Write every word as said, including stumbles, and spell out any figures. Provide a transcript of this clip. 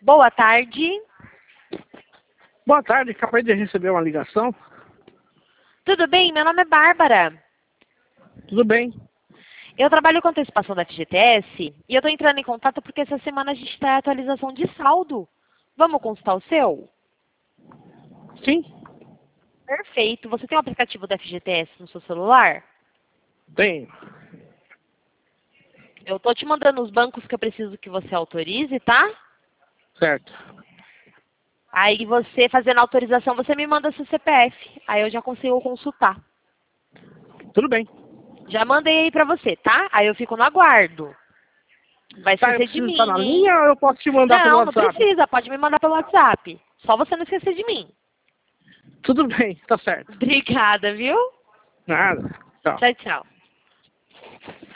Boa tarde. Boa tarde, acabei de receber uma ligação. Tudo bem? Meu nome é Bárbara. Tudo bem? Eu trabalho com antecipação da F G T S e eu estou entrando em contato porque essa semana a gente está em atualização de saldo. Vamos consultar o seu? Sim, Perfeito. Você tem o aplicativo da F G T S no seu celular? tenho. Eu estou te mandando os bancos que eu preciso que você autorize, tá? Certo. Aí você, fazendo a autorização, você me manda seu C P F. Aí eu já consigo consultar. Tudo bem. Já mandei aí pra você, tá? Aí eu fico no aguardo. Vai Tá, eu esquecer de preciso estar mim, na hein? linha ou eu posso te mandar pelo Não, não WhatsApp? precisa. Pode me mandar pelo WhatsApp. Só você não esquecer de mim. Tudo bem, tá certo. Obrigada, viu? Nada. Tchau. Tchau, tchau.